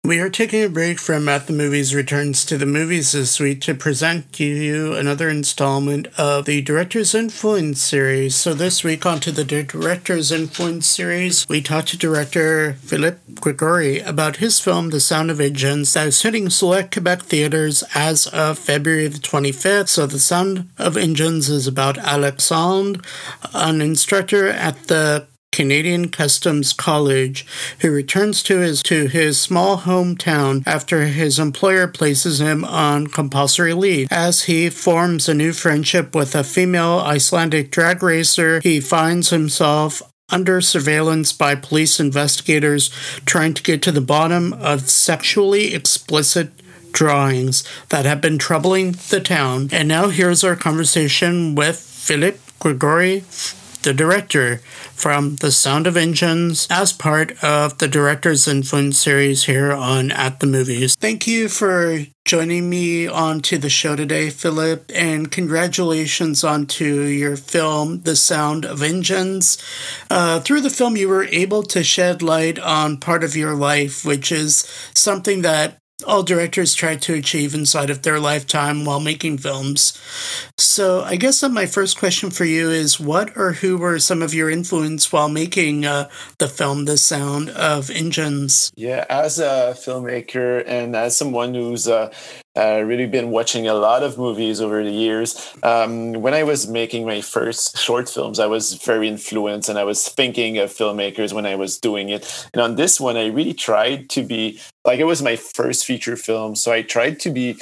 We are taking a break from At the Movies Returns to the Movies this week to present you another installment of the Director's Influence series. So this week onto the Director's Influence series, we talked to director Philippe Gregori about his film The Sound of Ingens that is hitting select Quebec theaters as of February the 25th. So The Sound of Ingens is about Alexandre, an instructor at the Canadian Customs College, who returns to his small hometown after his employer places him on compulsory leave. As he forms a new friendship with a female Icelandic drag racer, he finds himself under surveillance by police investigators trying to get to the bottom of sexually explicit drawings that have been troubling the town. And now here's our conversation with Philippe Gregori, the director, from The Sound of Ingens as part of the Director's Influence series here on At the Movies. Thank you for joining me onto the show today, Philip, and congratulations onto your film, The Sound of Ingens. Through the film, you were able to shed light on part of your life, which is something that all directors try to achieve inside of their lifetime while making films. So I guess that my first question for you is, what or who were some of your influence while making the film The Sound of Ingens? Yeah, as a filmmaker and as someone who's really been watching a lot of movies over the years, when I was making my first short films, I was very influenced and I was thinking of filmmakers when I was doing it. And on this one, I really tried to be, like, it was my first feature film, so I tried to be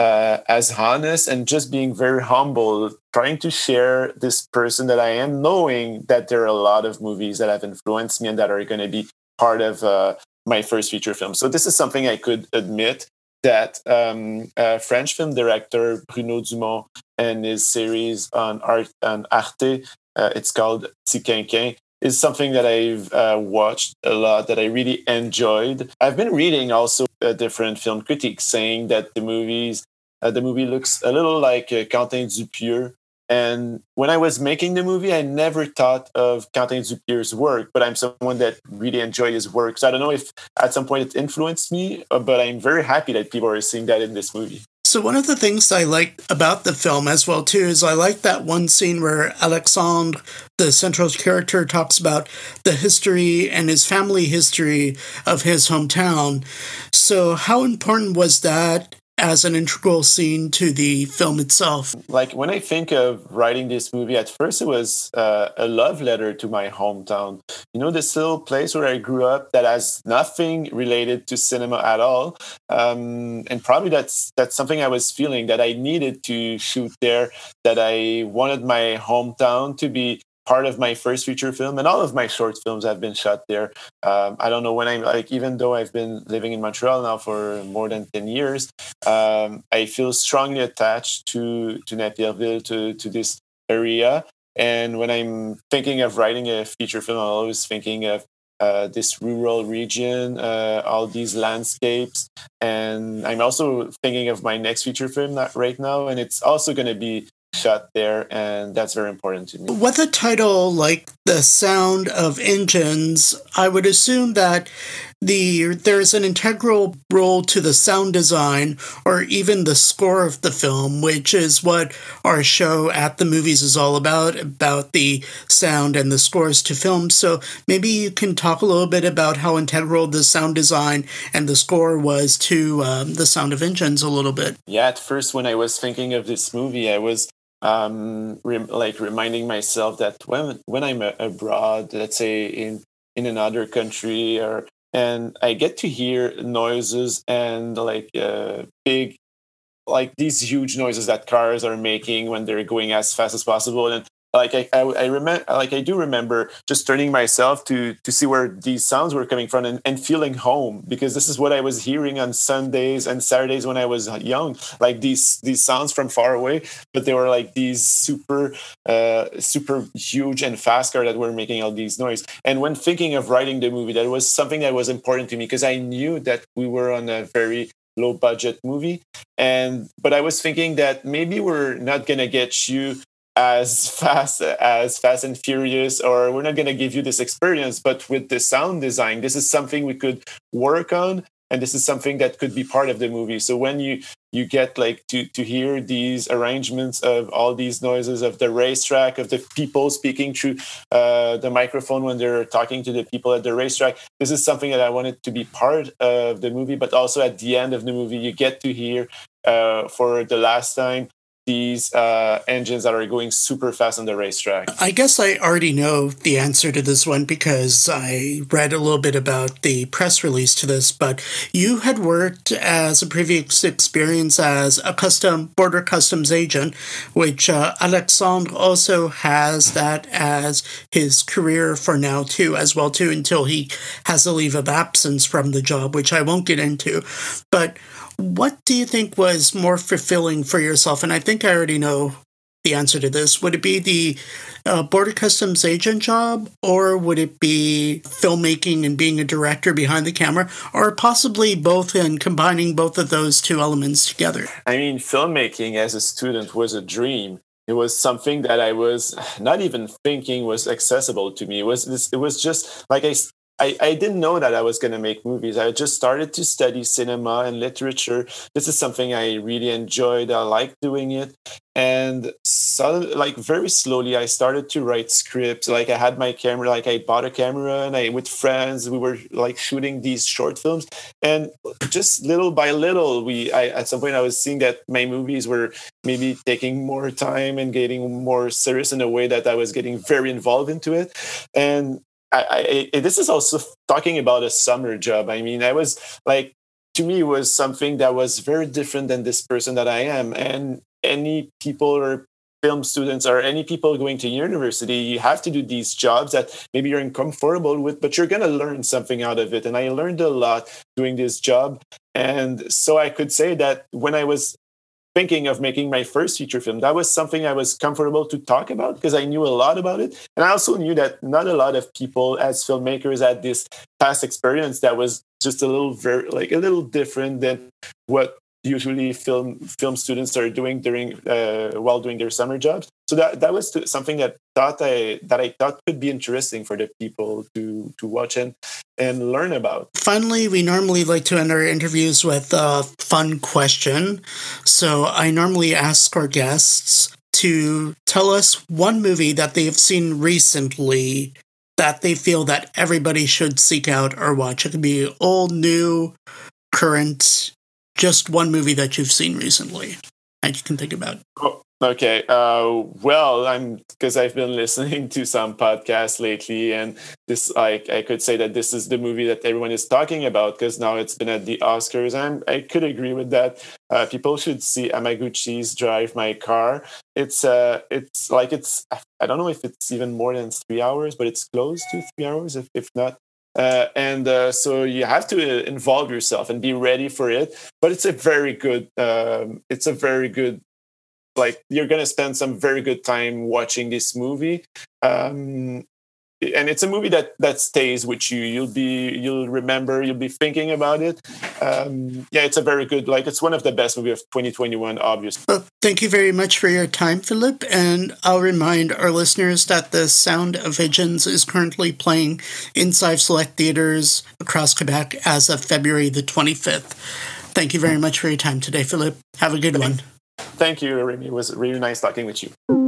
as honest and just being very humble, trying to share this person that I am, knowing that there are a lot of movies that have influenced me and that are going to be part of my first feature film. So this is something I could admit, that French film director Bruno Dumont and his series on Arte, it's called Tiquinquin, is something that I've watched a lot, that I really enjoyed. I've been reading also different film critics saying that the movie looks a little like Quentin Dupieux. And when I was making the movie, I never thought of Quentin Dupieux's work, but I'm someone that really enjoyed his work. So I don't know if at some point it influenced me, but I'm very happy that people are seeing that in this movie. So one of the things I like about the film as well, too, is I like that one scene where Alexandre, the central character, talks about the history and his family history of his hometown. So how important was that as an integral scene to the film itself? Like, when I think of writing this movie, at first it was a love letter to my hometown. You know, this little place where I grew up that has nothing related to cinema at all. And probably that's something I was feeling, that I needed to shoot there, that I wanted my hometown to be part of my first feature film, and all of my short films have been shot there. I don't know when even though I've been living in Montreal now for more than 10 years, I feel strongly attached to Napierville, to this area. And when I'm thinking of writing a feature film, I'm always thinking of this rural region, all these landscapes. And I'm also thinking of my next feature film right now, and it's also going to be shot there, and that's very important to me. With a title like The Sound of Ingens, I would assume that there's an integral role to the sound design or even the score of the film, which is what our show At the Movies is all about the sound and the scores to films. So maybe you can talk a little bit about how integral the sound design and the score was to The Sound of Ingens a little bit. Yeah, at first when I was thinking of this movie, I was reminding myself that when I'm abroad, let's say in another country, and I get to hear noises and big, like these huge noises that cars are making when they're going as fast as possible. And I do remember just turning myself to see where these sounds were coming from, and feeling home, because this is what I was hearing on Sundays and Saturdays when I was young, like these sounds from far away, but they were like these super huge and fast cars that were making all these noise. And when thinking of writing the movie, that was something that was important to me, because I knew that we were on a very low budget movie, but I was thinking that maybe we're not gonna get you as Fast and Furious, or we're not going to give you this experience, but with the sound design, this is something we could work on and this is something that could be part of the movie. So when you get like to hear these arrangements of all these noises of the racetrack, of the people speaking through the microphone when they're talking to the people at the racetrack, this is something that I wanted to be part of the movie. But also at the end of the movie, you get to hear for the last time these engines that are going super fast on the racetrack. I guess I already know the answer to this one because I read a little bit about the press release to this, but you had worked as a previous experience as a border customs agent, which Alexandre also has that as his career for now too, as well too, until he has a leave of absence from the job, which I won't get into. But what do you think was more fulfilling for yourself? And I think I already know the answer to this. Would it be the border customs agent job, or would it be filmmaking and being a director behind the camera, or possibly both and combining both of those two elements together? I mean, filmmaking as a student was a dream. It was something that I was not even thinking was accessible to me. It was just like I didn't know that I was going to make movies. I just started to study cinema and literature. This is something I really enjoyed. I liked doing it. And suddenly, like very slowly, I started to write scripts. Like I had my camera, like I bought a camera and with friends, we were like shooting these short films. And just little by little, at some point I was seeing that my movies were maybe taking more time and getting more serious in a way that I was getting very involved into it. And this is also talking about a summer job. I mean, I was like, to me, it was something that was very different than this person that I am. And any people or film students or any people going to university, you have to do these jobs that maybe you're uncomfortable with, but you're going to learn something out of it. And I learned a lot doing this job. And so I could say that when I was thinking of making my first feature film, that was something I was comfortable to talk about because I knew a lot about it. And I also knew that not a lot of people as filmmakers had this past experience that was just a little different than what usually film students are doing while doing their summer jobs. So that was something that I thought could be interesting for the people to watch and learn about. Finally, we normally like to end our interviews with a fun question. So I normally ask our guests to tell us one movie that they have seen recently that they feel that everybody should seek out or watch. It could be old, new, current, just one movie that you've seen recently that you can think about. Oh, okay. Well, because I've been listening to some podcasts lately, and this, I could say that this is the movie that everyone is talking about because now it's been at the Oscars. I could agree with that. People should see Hamaguchi's Drive My Car. I don't know if it's even more than 3 hours, but it's close to 3 hours, if not. So you have to involve yourself and be ready for it. But it's a very good, like you're going to spend some very good time watching this movie. And it's a movie that stays with you. You'll remember, you'll be thinking about it. It's a very good, it's one of the best movies of 2021, obviously. Well, thank you very much for your time, Philippe. And I'll remind our listeners that The Sound of Visions is currently playing inside select theaters across Quebec as of February the 25th. Thank you very much for your time today, Philippe. Have a good one. Thank you, Remy. It was really nice talking with you.